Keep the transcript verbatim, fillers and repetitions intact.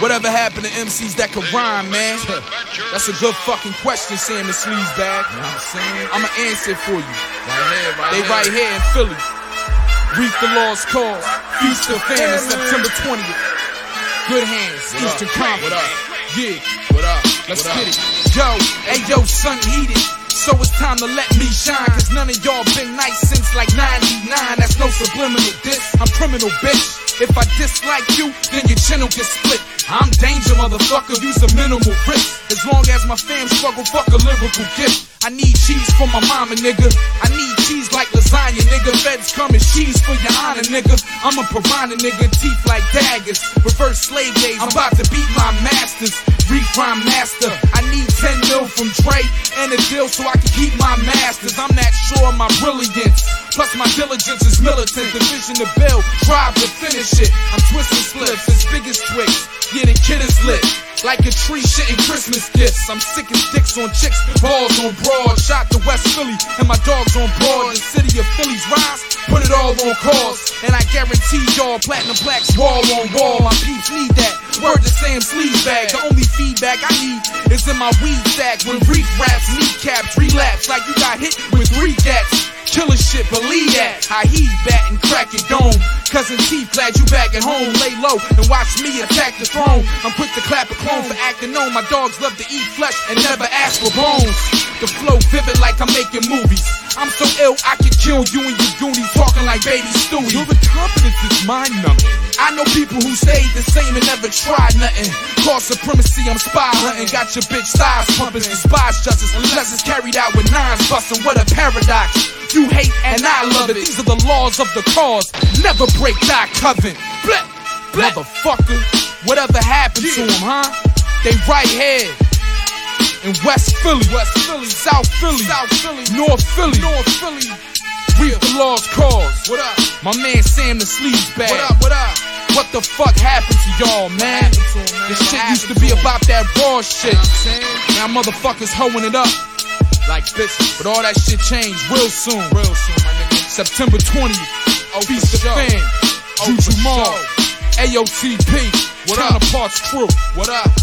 Whatever happened to M Cs that could rhyme, man? That's a good fucking question, Sam the Sleazebag. You know what I'm saying? I'ma answer it for you. Right here, right they here. right here in Philly. Reap the Lost Cause. Feast of Famine, September twentieth. Good Hands, what Eastern up? Conference. What up? Yeah. What up? Let's what get up? it. Yo, hey yo, son, heat it. So it's time to let me shine, cause none of y'all been nice since like ninety-nine. That's no subliminal diss, I'm criminal, bitch. If I dislike you, then your channel gets split. I'm danger, motherfucker, use a minimal risk. As long as my fam struggle, fuck a lyrical gift. I need cheese for my mama, nigga. I need cheese like lasagna, nigga. Feds coming, cheese for your honor, nigga. I'm a piranha, nigga, teeth like daggers. Reverse slave days, I'm about to beat my masters. Reframe master, I need ten mil from Dre and a deal so I can keep my masters. I'm not sure of my brilliance, plus my diligence is militant. Division to build, drive to finish it. I'm twisting slips as big as Twix. Yeah, the kid is lit, like a tree shitting Christmas gifts. I'm sick as dicks on chicks, balls on broad. Shot to West Philly, and my dogs on broad. The city of Philly's rise, put it all on cause. And I guarantee y'all, platinum plaques wall on wall. My peeps need that, word to Sam Sleazebag. The only feedback I need is in my weed sack. When reef raps, kneecaps, relapse like you got hit with three cats. Killer shit, believe that. I heat bat and crack your dome. Cousin T, glad you back at home. Lay low and watch me attack the throne. I'm quick to clap a clone for acting known. My dogs love to eat flesh and never ask for bones. The flow vivid like I'm making movies. I'm so ill I could kill you and your goonies, talking like baby Stewie. Your confidence is mind-numbing. I know people who stayed the same and never tried nothing. Call supremacy, I'm spy hunting. Got your bitch thighs pumping. Despise justice unless it's carried out with nines busting. What a paradox. You hate and I love it. These are the laws of the cause. Never break thy covenant. Bleh, bleh. Motherfucker, whatever happened yeah. to him, huh? They right here in West Philly, West Philly, South Philly, South Philly, North Philly, North Philly. Reap the Lost Cause. What up? My man Sam the Sleazebag. What up? What up? What the fuck happened to y'all, man? To him, man? This What shit used to to be him? about that raw shit. You know what I'm Now motherfuckers hoeing it up like bitches. But all that shit changed real soon. Real soon, my nigga. September twentieth. Oh, Feast of sure. Fam. Oh, Juju for Mall. sure. A O T P. What up? Counterparts Crew. What up?